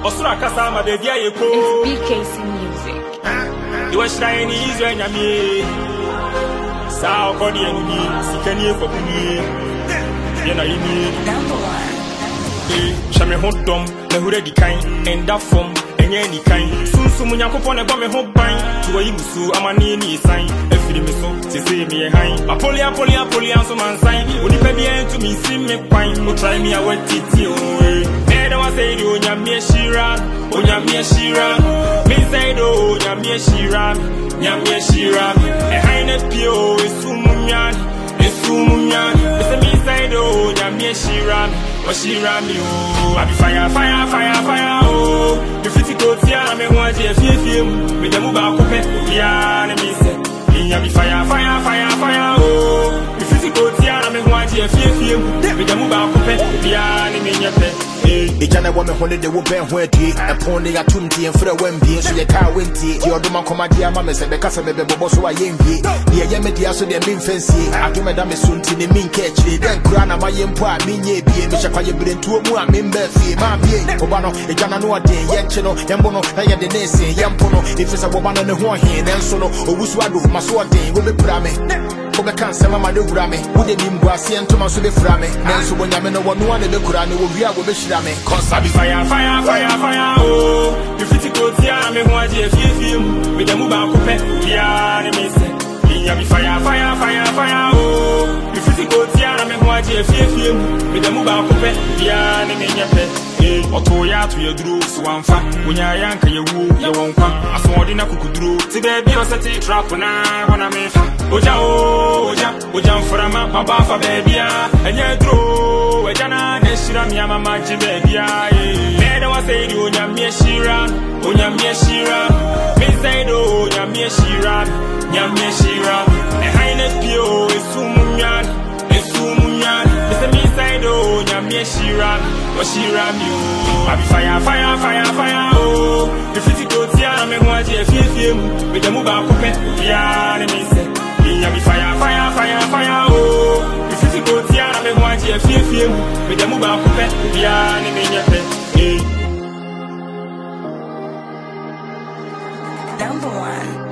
Osura Kasama, the Diako. It's BKC Music. You are trying easy and Yami. Sao Cody and me, Sikani for me. Then I need Number one. Shame hot dom, the hooded kind, and that form, and any kind. Soon, soon, Yakupon, a bomb, a hot bind. To a Yusu, I'm a nini sign. A film so, to say me a high. A poly, and some man sign. Would you pay me to me, see me pine, will try me a wet titty. Never was a do, Yamia Shira, or Yamia Shira. Miss Ido, Yamia Shira, Yamia Shira. A highness Pio is Sumunyan, is Sumunyan. It's a Miss Ido, Yamia Shira. Shira me, oh, I be fire, oh. The physical tear, I may want to film. With the move out, yeah, let me say. I be fire, oh. The physical tear, I may want to film. With the move out, yeah, let me say. Ejana woman wanted the woman where tea, upon the atumti and for a wemby, so your car went tea, your doma commadia mamma said the casa baby boss who I am here. The Yemedia so their mean fancy, I do Madame Sunti, the mean catch, then Grana, my empire, mean ye be a Misha Brain to a more member fee, my being Obano, Ejana no day, Yanchino, Yambono, Naya de Nese, Yampono, if it's a woman on the one hand, and solo, or Wuswadu, Maswati, will be prame. Come cancer, Mamma do Grammy, would it be Boissy and Thomas will be frame, and so when Yamino one of the Kurani will be able to shame. Cause I be fire, oh. The physical tear, I may want to film. With the move out, yeah, let me say. I be fire, oh. The physical tear, I may want to film. With the move out, yeah, let me say. Otoya to your drew, so I'm fat. When you're young, you won't come. I saw the Nakukudru. Today, be a set trap when I make Oja for a map, Baba, baby, and you drew. Ejana, Neshira, Yamama, baby. Never was a do, Yamia Shira, Yamia Shira. Miss Ido, Yamia Shira, Yamia Shira. A highness Pio is Sumunyan, Mr. Miss Ido, Yamia Shira, or Shira Mew. I be fire, oh. The physical tear, I may want to film. With the move out, yeah, let me say. I be fire, oh. The physical tear, I may want to film. With the move out, yeah, let me say. Number one.